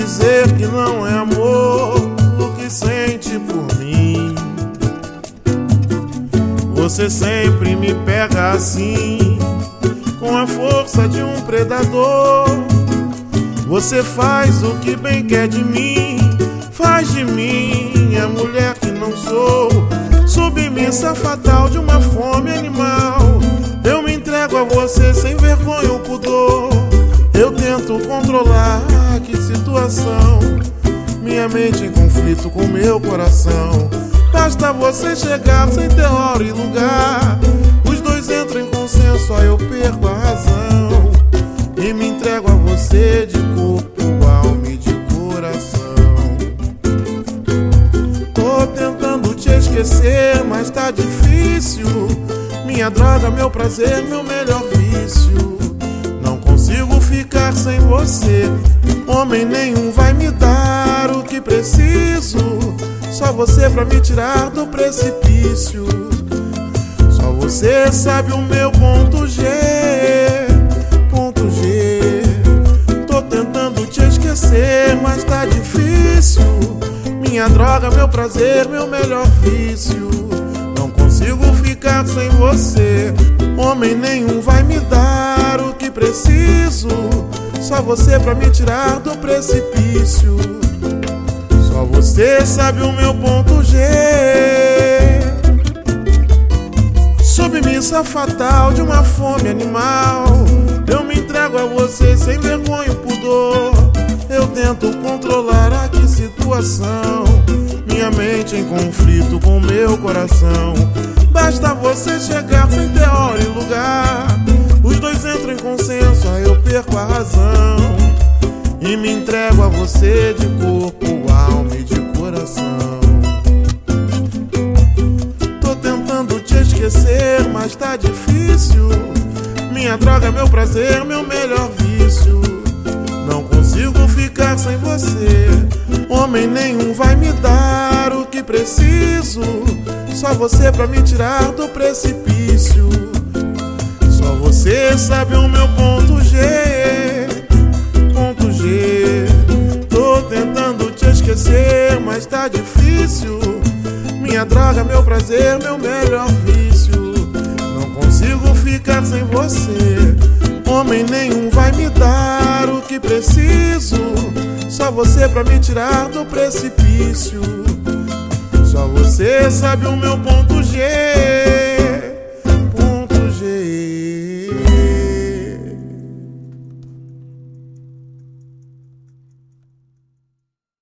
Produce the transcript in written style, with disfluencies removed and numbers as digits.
dizer que não é amor o que sente por mim. Você sempre me pega assim, com a força de um predador. Você faz o que bem quer de mim, faz de mim a mulher que não sou, submissa fatal de uma fome animal. Eu me entrego a você sem vergonha ou pudor. Eu tento controlar, que situação, minha mente em conflito com meu coração. Basta você chegar sem ter hora e lugar, os dois entram em consenso, aí eu perco a razão e me entrego a você de corpo, alma e de coração. Tô tentando te esquecer, mas tá difícil. Minha droga, meu prazer, meu melhor vício. Não consigo ficar sem você. Homem nenhum vai me dar o que preciso. Só você pra me tirar do precipício. Só você sabe o meu ponto G, ponto G. Tô tentando te esquecer, mas tá difícil. Minha droga, meu prazer, meu melhor vício. Não consigo ficar sem você. Homem nenhum vai me dar o que preciso. Só você pra me tirar do precipício. Só você sabe o meu ponto G. Submissa fatal de uma fome animal. Eu me entrego a você sem vergonha ou pudor. Eu tento controlar a que situação, minha mente em conflito com meu coração. Basta você chegar sem ter hora e lugar, os dois entram em consenso, aí eu perco a razão e me entrego a você de corpo, alma e de coração. Tô tentando te esquecer, mas tá difícil. Minha droga, meu prazer, meu melhor vício. Não consigo ficar sem você. Homem nenhum vai me dar o que preciso. Só você pra me tirar do precipício. Só você sabe o meu ponto G, ponto G. Tô tentando te esquecer, mas tá difícil. Minha droga, meu prazer, meu melhor vício. Não consigo ficar sem você. Homem nenhum vai me dar o que preciso. Só você pra me tirar do precipício. Só você sabe o meu ponto G.